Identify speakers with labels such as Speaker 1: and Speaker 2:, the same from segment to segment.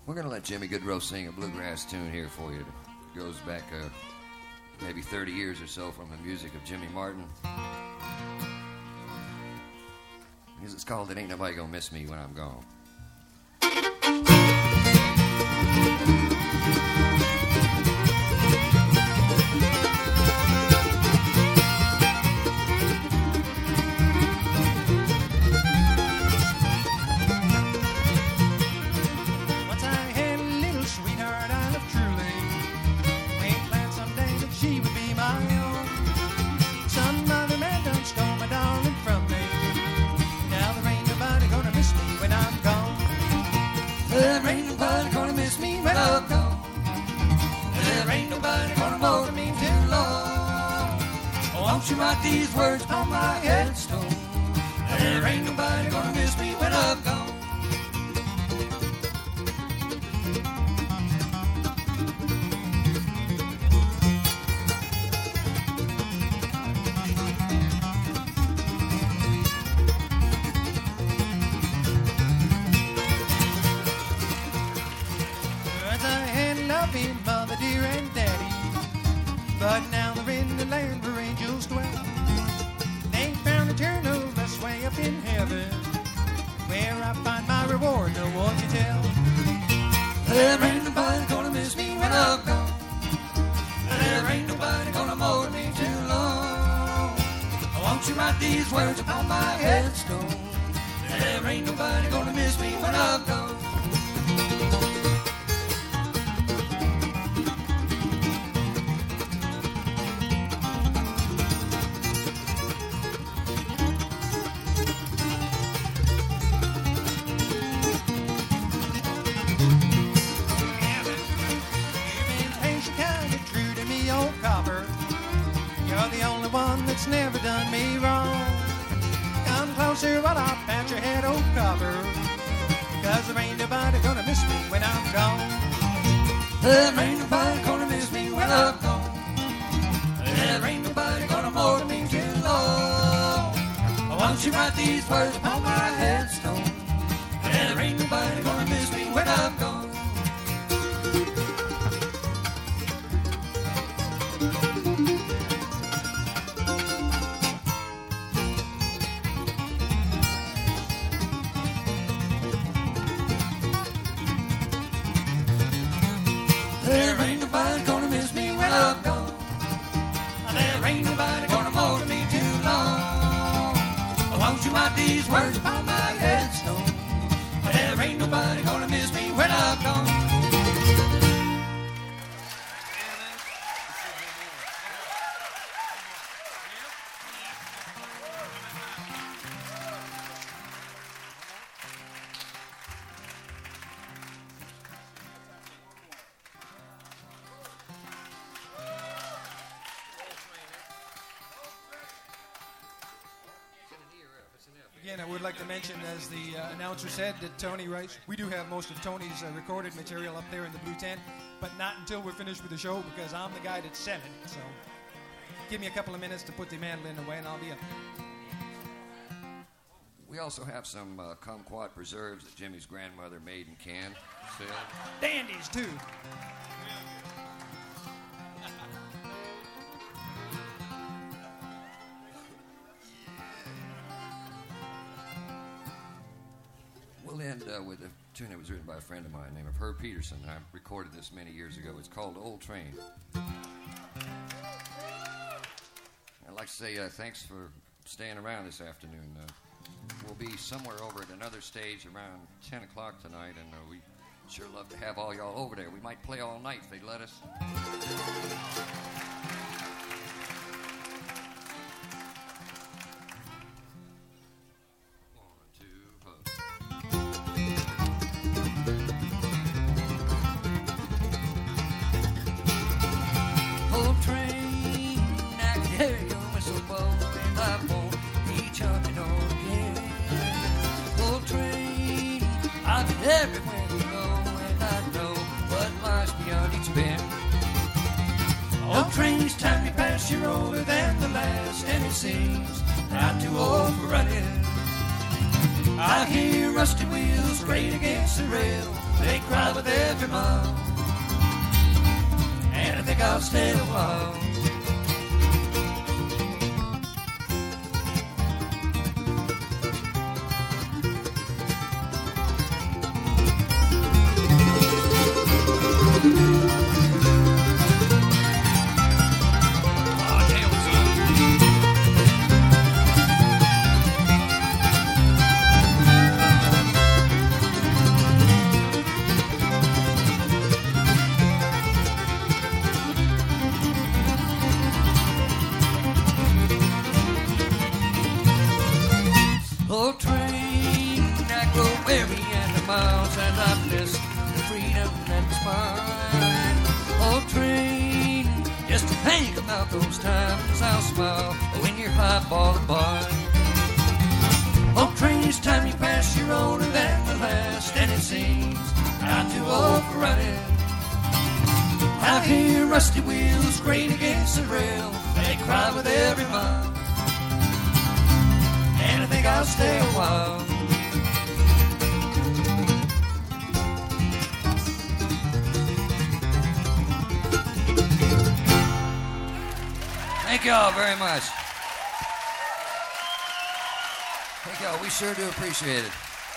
Speaker 1: We're going to let Jimmy Goodrow sing a bluegrass tune here for you. It goes back maybe 30 years or so from the music of Jimmy Martin. It's called It Ain't Nobody Gonna Miss Me When I'm Gone. Won't you write these words on my headstone? There ain't nobody gonna miss me when I'm gone. Once I had loving mother dear and daddy, but now they're in the land where angels dwell. They found eternal rest way up in heaven, where I find my reward, no one can tell. There ain't nobody gonna miss me when I'm gone. There ain't nobody gonna mold me too long. Won't you write these words upon my headstone? There ain't nobody gonna miss me when I'm gone. That's never done me wrong. Come closer while I pat your head, old copper, 'cause there ain't nobody gonna miss me when I'm gone. There ain't nobody gonna miss me when I'm gone. There ain't nobody gonna mold me too long. Won't you write these words upon my headstone? There ain't nobody gonna miss me when I'm gone. There ain't nobody gonna miss me when I'm gone. There ain't nobody gonna mold me too long. Won't you write these words upon my headstone? There ain't nobody gonna miss me when I'm gone.
Speaker 2: Again, I would like to mention, as the announcer said, that Tony writes. We do have most of Tony's recorded material up there in the blue tent, but not until we're finished with the show, because I'm the guy that's selling it. So give me a couple of minutes to put the mandolin away, and I'll be up.
Speaker 1: We also have some kumquat preserves that Jimmy's grandmother made in can.
Speaker 2: Dandies, too.
Speaker 1: We'll end with a tune that was written by a friend of mine named Herb Peterson. I recorded this many years ago. It's called Old Train. I'd like to say thanks for staying around this afternoon. We'll be somewhere over at another stage around 10 o'clock tonight, and we sure love to have all y'all over there. We might play all night if they'd let us. Everywhere you go, and I know what lies beyond each bend. Old trains time me past, you're older than the last, and it seems not too old for running. I hear rusty wheels grate against the rail, They cry with every mile, and I think I'll stay a while. Old train, I grow weary and the miles, and I miss the freedom that's mine. Old train, just to think about those times, I'll smile when you're highballing by. Old train, it's time you pass, you're older than the last, and it seems I'm too old for running. I hear rusty wheels grate against the rail, they cry with every mile, and I think I'll stay a while. Thank y'all very much. Thank y'all. We sure do appreciate it.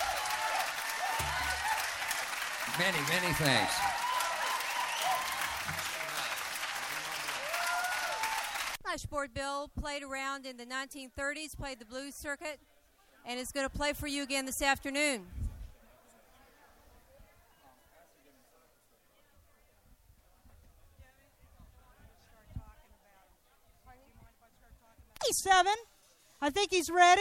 Speaker 1: Many, many thanks.
Speaker 3: Flashboard Bill played around in the 1930s, played the blues circuit, and is going to play for you again this afternoon.
Speaker 4: He's 7. I think he's ready.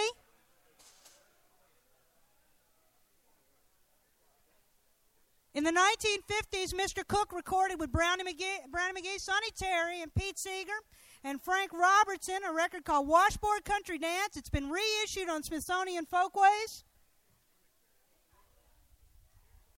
Speaker 4: In the 1950s, Mr. Cook recorded with Brownie McGee, Sonny Terry, and Pete Seeger, and Frank Robertson, a record called Washboard Country Dance. It's been reissued on Smithsonian Folkways.